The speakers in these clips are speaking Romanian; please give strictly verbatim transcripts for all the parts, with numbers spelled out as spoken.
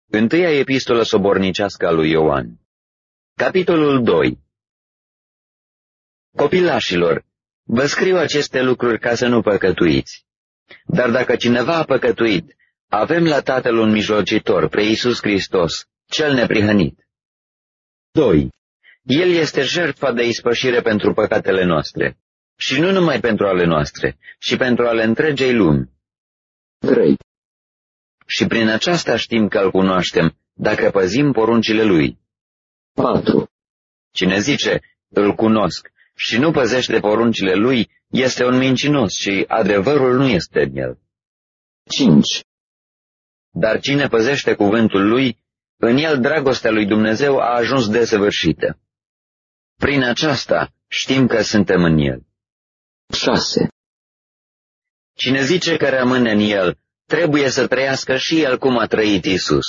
Întâia epistolă sobornicească a lui Ioan. Capitolul doi. Copilașilor, vă scriu aceste lucruri ca să nu păcătuiți. Dar dacă cineva a păcătuit, avem la Tatăl un mijlocitor, pre Iisus Hristos, cel neprihănit. doi. El este jertfa de ispășire pentru păcatele noastre, și nu numai pentru ale noastre, ci pentru ale întregei lumi. trei. Și prin aceasta știm că îl cunoaștem, dacă păzim poruncile lui. patru. Cine zice, îl cunosc, și nu păzește poruncile lui, este un mincinos și adevărul nu este în el. cinci. Dar cine păzește cuvântul lui, în el dragostea lui Dumnezeu a ajuns desăvârșită. Prin aceasta știm că suntem în el. șase. Cine zice că rămâne în el, trebuie să trăiască și el cum a trăit Iisus.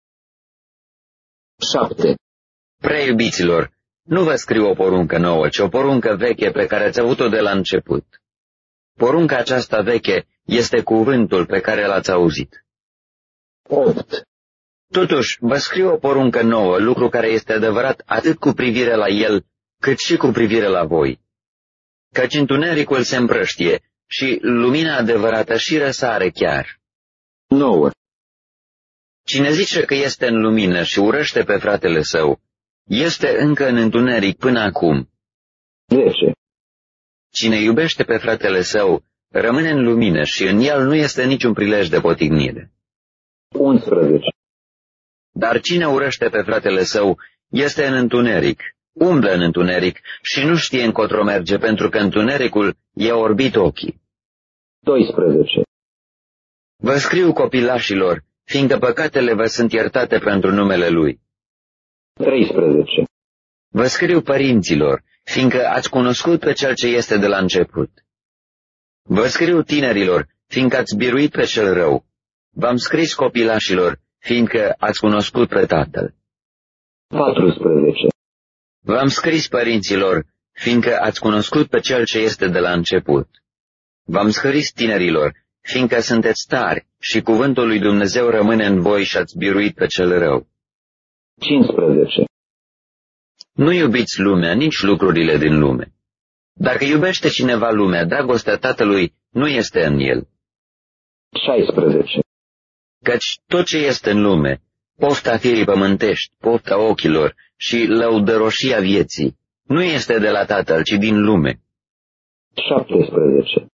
șapte. Prea iubiților, nu vă scriu o poruncă nouă, ci o poruncă veche pe care ați avut-o de la început. Porunca aceasta veche este cuvântul pe care l-ați auzit. opt. Totuși, vă scriu o poruncă nouă, lucru care este adevărat atât cu privire la el, cât și cu privire la voi. Căci întunericul se împrăștie și lumina adevărată și răsare chiar. nouă. Cine zice că este în lumină și urăște pe fratele său, este încă în întuneric până acum. zece. Cine iubește pe fratele său, rămâne în lumină și în el nu este niciun prilej de potignire. unsprezece. Dar cine urăște pe fratele său, este în întuneric, umblă în întuneric și nu știe încotro merge, pentru că întunericul i-a orbit ochii. doisprezece. Vă scriu, copilașilor, fiindcă păcatele vă sunt iertate pentru numele lui. treisprezece. Vă scriu, părinților, fiindcă ați cunoscut pe cel ce este de la început. Vă scriu, tinerilor, fiindcă ați biruit pe cel rău. V-am scris, copilașilor, fiindcă ați cunoscut pe Tatăl. patrusprezece. V-am scris, părinților, fiindcă ați cunoscut pe cel ce este de la început. V-am scris, tinerilor, fiindcă sunteți tari și cuvântul lui Dumnezeu rămâne în voi și ați biruit pe cel rău. cincisprezece. Nu iubiți lumea, nici lucrurile din lume. Dacă iubește cineva lumea, dragostea Tatălui nu este în el. șaisprezece. Căci tot ce este în lume, pofta firii pământești, pofta ochilor și lăudăroșia vieții, nu este de la Tatăl, ci din lume. șaptesprezece.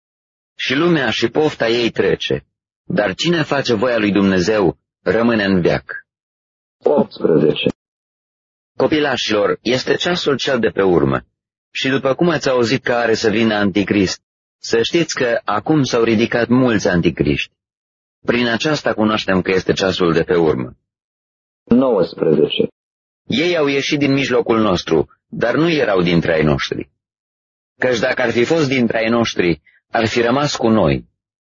Și lumea și pofta ei trece, dar cine face voia lui Dumnezeu rămâne în veac. optsprezece. Copilașilor, este ceasul cel de pe urmă, și după cum ați auzit că are să vină Anticrist, să știți că acum s-au ridicat mulți anticriști. Prin aceasta cunoaștem că este ceasul de pe urmă. nouăsprezece. Ei au ieșit din mijlocul nostru, dar nu erau dintre ai noștri. Căci dacă ar fi fost dintre ai noștri, ar fi rămas cu noi.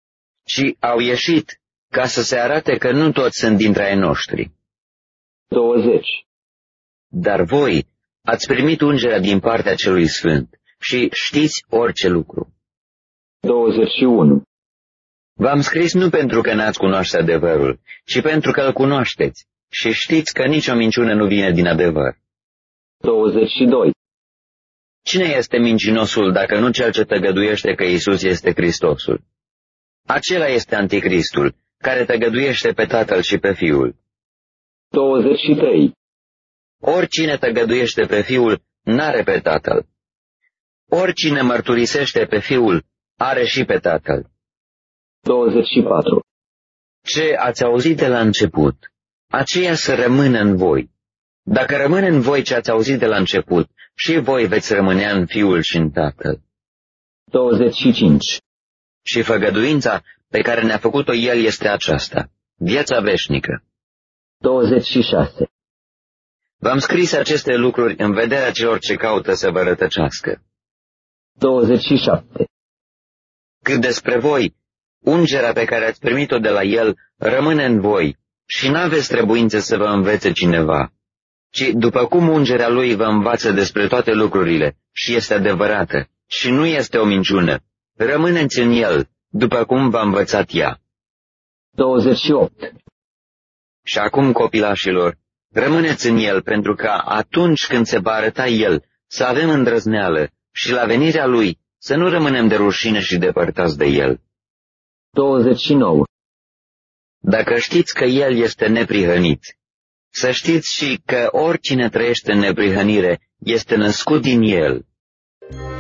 Și au ieșit ca să se arate că nu toți sunt dintre ai noștri. douăzeci. Dar voi ați primit ungerea din partea celui Sfânt și știți orice lucru. douăzeci și unu. V-am scris nu pentru că n-ați cunoaște adevărul, ci pentru că îl cunoașteți și știți că nicio minciună nu vine din adevăr. douăzeci și doi. Cine este mincinosul dacă nu cel ce tăgăduiește că Iisus este Hristosul? Acela este Anticristul, care tăgăduiește pe Tatăl și pe Fiul. douăzeci și trei. Oricine tăgăduiește pe Fiul, n-are pe Tatăl. Oricine mărturisește pe Fiul, are și pe Tatăl. douăzeci și patru. Ce ați auzit de la început, aceea să rămână în voi. Dacă rămâne în voi ce ați auzit de la început, și voi veți rămânea în Fiul și în Tatăl. douăzeci și cinci. Și făgăduința pe care ne-a făcut-o El este aceasta, viața veșnică. douăzeci și șase. V-am scris aceste lucruri în vederea celor ce caută să vă rătăcească. douăzeci și șapte. Cât despre voi, ungerea pe care ați primit-o de la El rămâne în voi și n-aveți trebuință să vă învețe cineva, ci după cum ungerea Lui vă învață despre toate lucrurile și este adevărată și nu este o minciună, rămâneți în El, după cum v-a învățat ea. douăzeci și opt. Și acum, copilașilor, rămâneți în El, pentru ca atunci când se va arăta El, să avem îndrăzneală și la venirea Lui să nu rămânem de rușine și depărtați de El. douăzeci și nouă. Dacă știți că El este neprihănit, să știți și că oricine trăiește în neprihănire este născut din El.